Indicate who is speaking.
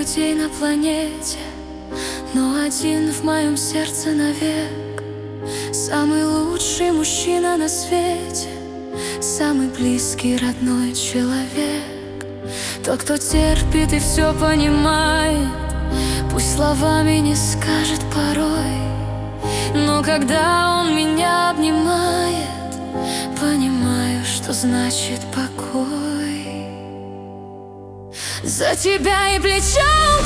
Speaker 1: людей на планете, но один в моем сердце навек. Самый лучший мужчина на свете, самый близкий, родной человек. Тот, кто терпит и все понимает, пусть словами не скажет порой, но когда он меня обнимает, понимаю, что значит покой. За тебя и плечом